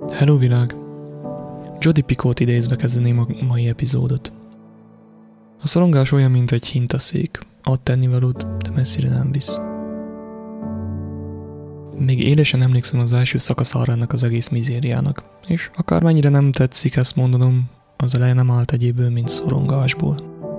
Hello világ! Jodi Picoult idézve kezdeném a mai epizódot. A szorongás olyan, mint egy hintaszék. Ad tennivalót, de messzire nem visz. Még élesen emlékszem az első szakaszára ennek az egész mizériának, és akármennyire nem tetszik ezt mondanom, az eleje nem állt egyéből, mint szorongásból.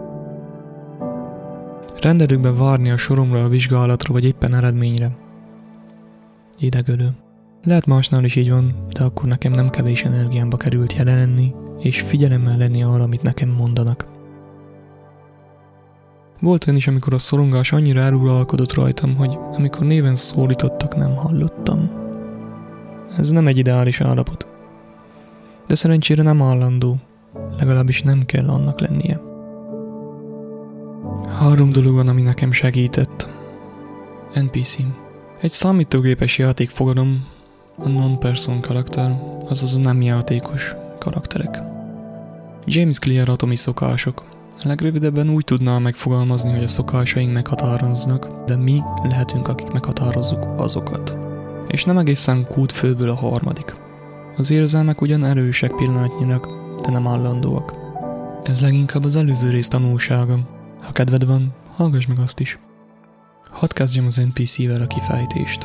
Rendelőkben várni a soromra, a vizsgálatra, vagy éppen eredményre. Idegölő. Lehet másnál is így van, de akkor nekem nem kevés energiámba került jelen lenni, és figyelemmel lenni arra, amit nekem mondanak. Volt olyan is, amikor a szorongás annyira eluralkodott rajtam, hogy amikor néven szólítottak, nem hallottam. Ez nem egy ideális állapot. De szerencsére nem állandó, legalábbis nem kell annak lennie. 3 dolog van, ami nekem segített. NPC. Egy számítógépes játékfogalom, a non-person karakter, azaz a nem játékos karakterek. James Clear atomi szokások. Legrövidebben úgy tudnám megfogalmazni, hogy a szokásaink meghatároznak, de mi lehetünk, akik meghatározzuk azokat. És nem egészen kódfőből a harmadik. Az érzelmek ugyan erősek pillanatnyilag, de nem állandóak. Ez leginkább az előző rész tanulsága. Ha kedved van, hallgass meg azt is. Hadd kezdjem az NPC-vel a kifejtést.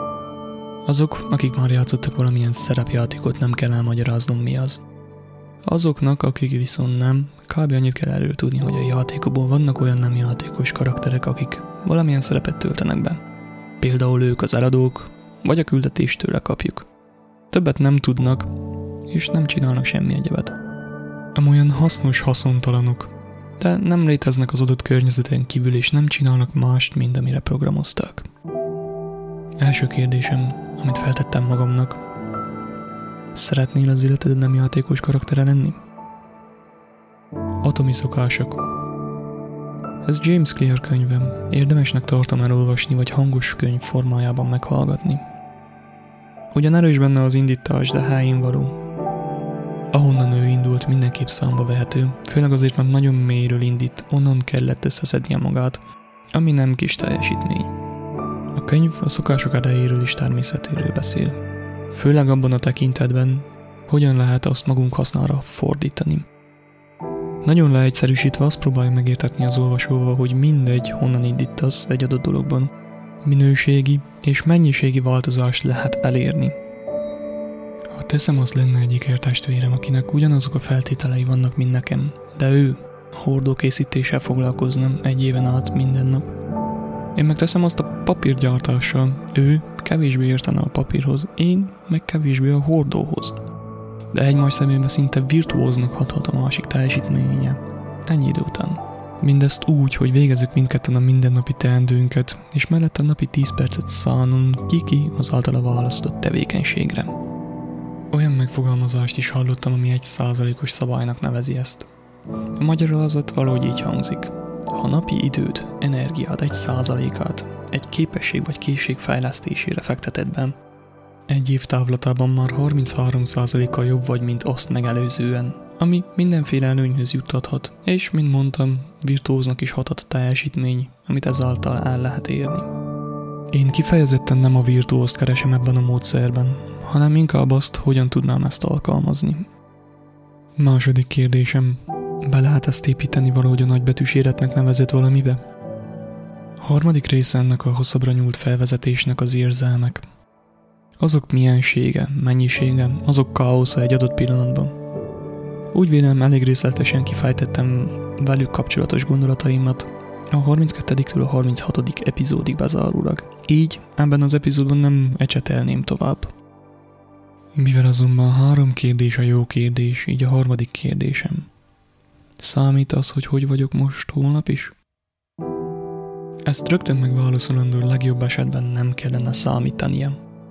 Azok, akik már játszottak valamilyen szerepjátékot, nem kell elmagyaráznom mi az. Azoknak, akik viszont nem, kb. Annyit kell erről tudni, hogy a játékokban vannak olyan nem játékos karakterek, akik valamilyen szerepet töltenek be. Például ők az eladók, vagy a küldetést tőle kapjuk. Többet nem tudnak, és nem csinálnak semmi egyebet. Amolyan hasznos haszontalanok, de nem léteznek az adott környezeten kívül, és nem csinálnak mást, mint amire programozták. Első kérdésem, amit feltettem magamnak: szeretnél az életed nem játékos karaktere lenni? Atomi szokások. Ez James Clear könyvem. Érdemesnek tartom elolvasni, vagy hangos könyv formájában meghallgatni. Ugyan erős benne az indítás, de helyén való. Ahonnan ő indult, mindenképp számba vehető, főleg azért, mert nagyon mélyről indít, onnan kellett összeszednie magát, ami nem kis teljesítmény. A könyv a szokások erejéről és természetéről beszél. Főleg abban a tekintetben, hogyan lehet azt magunk hasznára fordítani. Nagyon leegyszerűsítve azt próbálja megértetni az olvasóval, hogy mindegy, honnan indítasz egy adott dologban, minőségi és mennyiségi változást lehet elérni. Ha teszem, az lenne egy ikertestvérem, akinek ugyanazok a feltételei vannak, mint nekem, de ő hordókészítéssel foglalkozna egy éven át minden nap. Én meg teszem azt a papírgyártással, ő kevésbé értene a papírhoz, én meg kevésbé a hordóhoz. De egymás szemében szinte virtuóznak hathat a másik teljesítménye. Ennyi idő után. Mindezt úgy, hogy végezzük mindketten a mindennapi teendőnket, és mellette napi 10 percet szánunk ki az általa választott tevékenységre. Olyan megfogalmazást is hallottam, ami 1%-os szabálynak nevezi ezt. A magyarázat valahogy így hangzik. Ha napi időd, energiád 1%-át egy képesség vagy készség fejlesztésére fekteted be, egy év távlatában már 33%-kal jobb vagy, mint azt megelőzően, ami mindenféle előnyhöz juttathat, és, mint mondtam, virtuóznak is hathat a teljesítmény, amit ezáltal el lehet érni. Én kifejezetten nem a virtuózt keresem ebben a módszerben, hanem inkább azt, hogyan tudnám ezt alkalmazni. Második kérdésem: be lehet ezt építeni valahogy a nagybetűs életnek nevezett valamibe? Harmadik része ennek a hosszabbra nyúlt felvezetésnek az érzelmek. Azok miensége, mennyisége, azok káosza egy adott pillanatban. Úgy vélem, elég részletesen kifejtettem velük kapcsolatos gondolataimat a 32-től a 36. epizódig bezárólag. Így ebben az epizódban nem ecsetelném tovább. Mivel azonban 3 kérdés a jó kérdés, így a harmadik kérdésem: számít az, hogy vagyok most holnap is? Ezt rögtön megválaszolandó, legjobb esetben nem kellene számítania.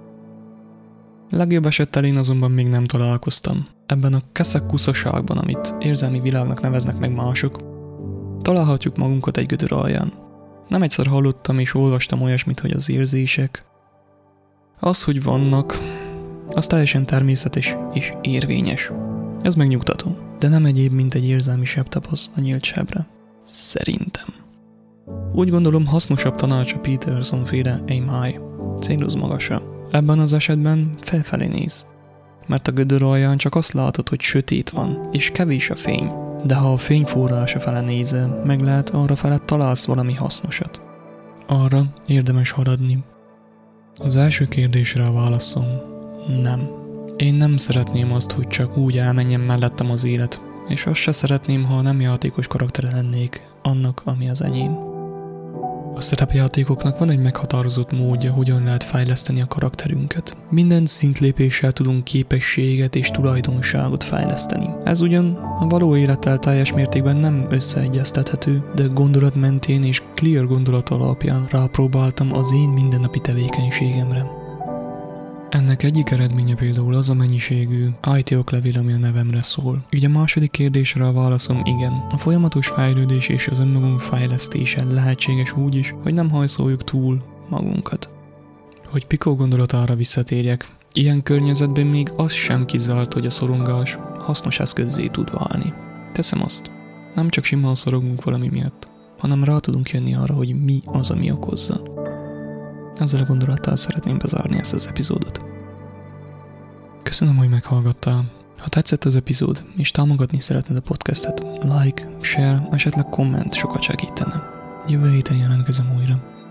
Legjobb esettel én azonban még nem találkoztam. Ebben a keszek-kuszaságban, amit érzelmi világnak neveznek meg mások, találhatjuk magunkat egy gödör alján. Nem egyszer hallottam és olvastam olyasmit, hogy az érzések, az, hogy vannak, az teljesen természetes és érvényes. Ez megnyugtató, de nem egyéb, mint egy érzelmi sebtapasz a nyílt sebre. Szerintem. Úgy gondolom, hasznosabb tanács a Peterson féle Aim High, céloz magasra. Ebben az esetben felfelé néz. mert a gödör alján csak azt látod, hogy sötét van, és kevés a fény. De ha a fényforrása fele nézel, meg lehet arra felett találsz valami hasznosat. Arra érdemes haradni. Az első kérdésre a válaszom: nem. Én nem szeretném azt, hogy csak úgy elmenjen mellettem az élet, és azt se szeretném, ha nem játékos karaktere lennék annak, ami az enyém. A szerepjátékoknak van egy meghatározott módja, hogyan lehet fejleszteni a karakterünket. Minden szintlépéssel tudunk képességet és tulajdonságot fejleszteni. Ez ugyan a való élettel teljes mértékben nem összeegyeztethető, de gondolat mentén és clear gondolat alapján rápróbáltam az én mindennapi tevékenységemre. Ennek egyik eredménye például az a mennyiségű IT oklevél, ami a nevemre szól. Így a második kérdésre a válaszom igen. A folyamatos fejlődés és az önmagunk fejlesztése lehetséges úgy is, hogy nem hajszoljuk túl magunkat. Hogy Pico gondolatára visszatérjek, ilyen környezetben még az sem kizárt, hogy a szorongás hasznos eszközzé tud válni. Teszem azt, nem csak simán szorongunk valami miatt, hanem rá tudunk jönni arra, hogy mi az, ami okozza. Ezzel a gondolattal szeretném bezárni ezt az epizódot. Köszönöm, hogy meghallgattál. Ha tetszett az epizód, és támogatni szeretnéd a podcastet, like, share, esetleg komment sokat segítene. Jövő héten jelentkezem újra.